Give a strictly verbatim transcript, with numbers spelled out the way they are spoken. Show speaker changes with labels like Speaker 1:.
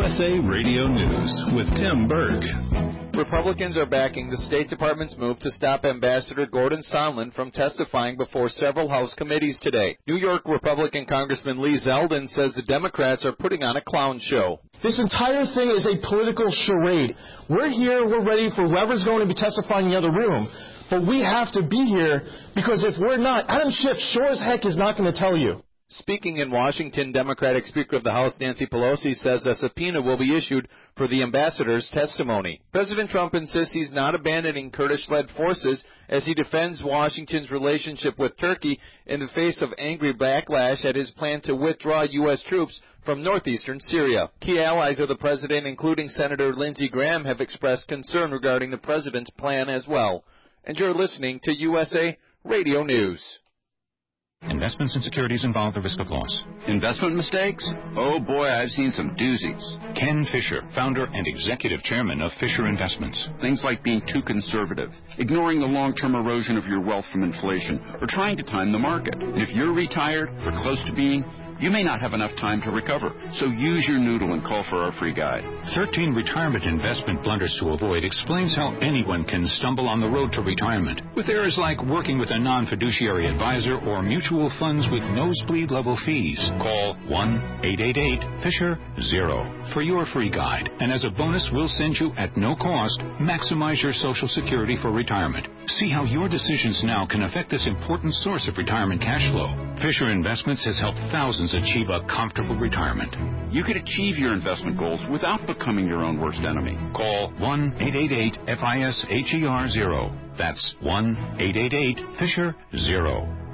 Speaker 1: S A Radio News with Tim Berg.
Speaker 2: Republicans are backing the State Department's move to stop Ambassador Gordon Sondland from testifying before several House committees today. New York Republican Congressman Lee Zeldin says the Democrats are putting on a clown show.
Speaker 3: This entire thing is a political charade. We're here, we're ready for whoever's going to be testifying in the other room, but we have to be here because if we're not, Adam Schiff sure as heck is not going to tell you.
Speaker 2: Speaking in Washington, Democratic Speaker of the House Nancy Pelosi says a subpoena will be issued for the ambassador's testimony. President Trump insists he's not abandoning Kurdish-led forces as he defends Washington's relationship with Turkey in the face of angry backlash at his plan to withdraw U S troops from northeastern Syria. Key allies of the president, including Senator Lindsey Graham, have expressed concern regarding the president's plan as well. And you're listening to U S A Radio News.
Speaker 4: Investments in securities involve the risk of loss.
Speaker 5: Investment mistakes? Oh boy, I've seen some doozies.
Speaker 4: Ken Fisher, founder and executive chairman of Fisher Investments.
Speaker 5: Things like being too conservative, ignoring the long-term erosion of your wealth from inflation, or trying to time the market. And if you're retired or close to being, you may not have enough time to recover. So use your noodle and call for our free guide.
Speaker 4: thirteen retirement investment blunders to avoid explains how anyone can stumble on the road to retirement with errors like working with a non-fiduciary advisor or mutual funds with nosebleed level fees. Call one eight eight eight Fisher zero for your free guide. And as a bonus, we'll send you at no cost, Maximize Your Social Security for Retirement. See how your decisions now can affect this important source of retirement cash flow. Fisher Investments has helped thousands achieve a comfortable retirement.
Speaker 5: You could achieve your investment goals without becoming your own worst enemy.
Speaker 4: Call one eight eight eight F I S H E R zero. That's one eight eight eight Fisher zero.